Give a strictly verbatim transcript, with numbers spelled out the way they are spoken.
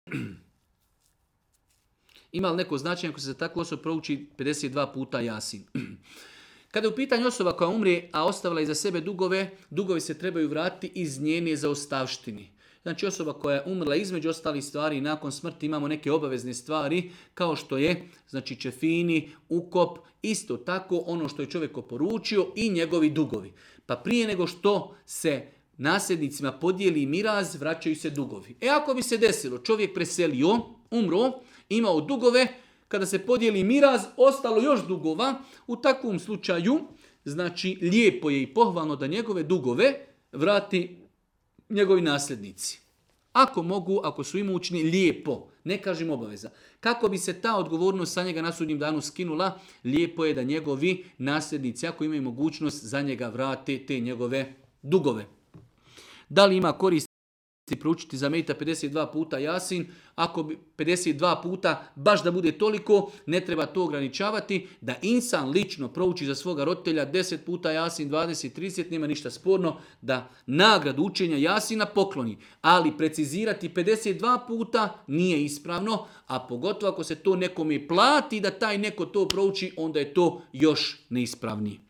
Ima li neko značenje ako se za takvu osobu prouči pedeset dva puta Jasin? Kada je u pitanju osoba koja umre, a ostavila iza sebe dugove, dugovi se trebaju vratiti iz njene zaostavštini. Znači osoba koja je umrla između ostalih stvari i nakon smrti imamo neke obavezne stvari kao što je znači čefini, ukop, isto tako ono što je čovjek oporučio i njegovi dugovi. Pa prije nego što se nasljednicima podijeli miraz, vraćaju se dugovi. E ako bi se desilo, čovjek preselio, umro, imao dugove, kada se podijeli miraz, ostalo još dugova, u takvom slučaju, znači lijepo je i pohvalno da njegove dugove vrati njegovi nasljednici. Ako mogu, ako su imućni, lijepo, ne kažem obaveza. Kako bi se ta odgovornost sa njega na sudnjem danu skinula, lijepo je da njegovi nasljednici, ako imaju mogućnost, za njega vrate te njegove dugove. Da li ima korist proučiti za mejita pedeset dva puta Jasin? Ako bi pedeset dva puta baš da bude toliko, ne treba to ograničavati. Da insan lično prouči za svoga roditelja deset puta Jasin, dvadeset, trideset, nema ništa sporno da nagradu učenja Jasina pokloni. Ali precizirati pedeset dva puta nije ispravno, a pogotovo ako se to nekome plati da taj neko to prouči, onda je to još neispravnije.